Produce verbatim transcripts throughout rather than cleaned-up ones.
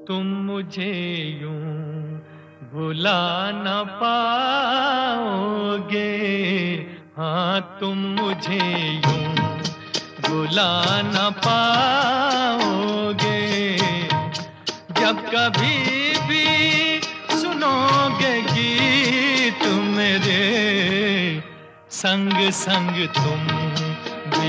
तुम मुझे यूं भुला न पाओगे। हाँ, तुम मुझे यूं भुला न पाओगे। जब कभी भी सुनोगे गीत मेरे, संग संग तुम भी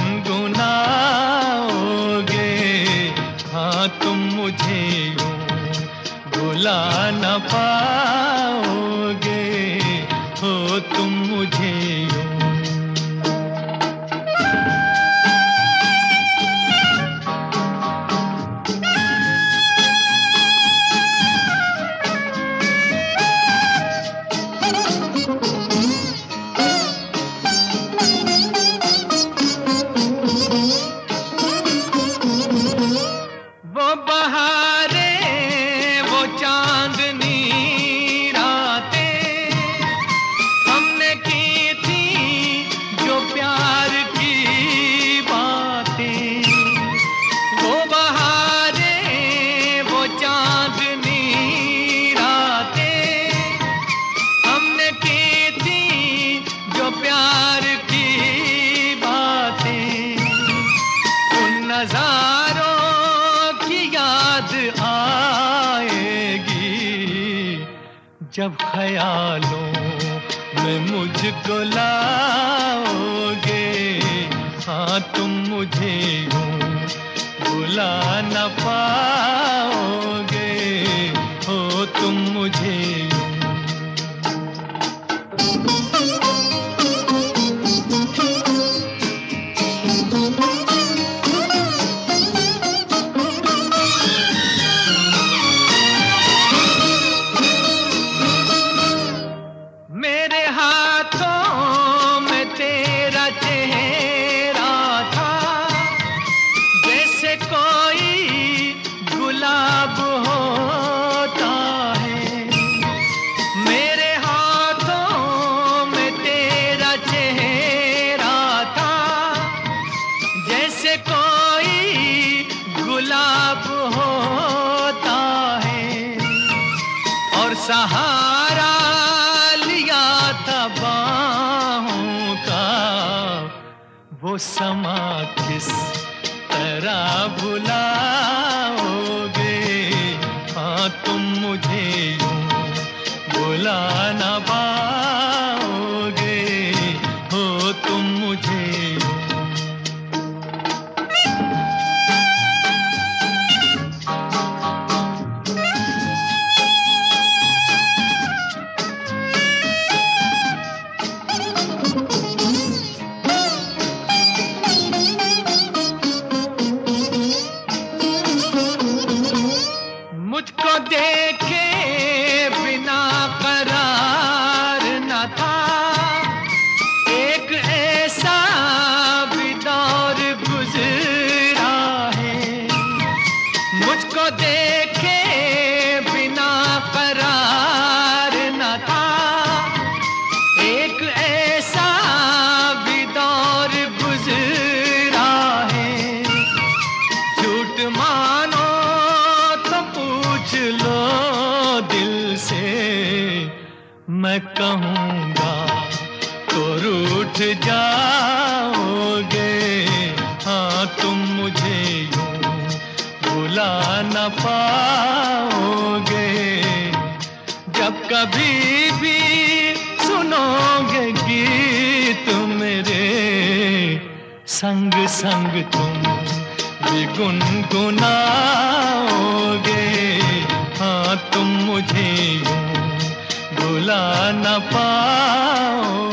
गुनगुनाओगे। हाँ, तुम मुझे यूं भुला न पाओगे। हो तुम मुझे यूं। वो बहारें, वो चांदनी रातें हमने की थी, जो प्यार की बातें। वो बहारें, वो चांदनी रातें हमने की थी, जो प्यार की बातें। उन नजारों याद आएगी जब ख्यालों में मुझको लाओगे। हाँ, तुम मुझे यूं भुला न पाओगे। हो तुम मुझे यूं। मेरे हाथों में तेरा चेहरा था, जैसे कोई गुलाब होता है। मेरे हाथों में तेरा चेहरा था, जैसे कोई गुलाब होता है। और सहारा बाहों का वो समा किस तरह भुलाओगे। हाँ, तुम मुझे यूं भुला न पाओगे। हो तुम मुझे यूं। मुझको देखे बिना करार न था, एक ऐसा भी दौर गुजरा है। मुझको देखे बिना करार न था, एक ऐसा भी दौर गुजरा है। झूठ मानो पूछ लो दिल से, मैं कहूँगा तो रूठ जाओगे। हाँ, तुम मुझे यूं भुला न पाओगे। जब कभी भी सुनोगे गीत मेरे, संग संग तुम भी गुनगुनाओगे। हाँ, तुम मुझे यूं भुला न पाओ।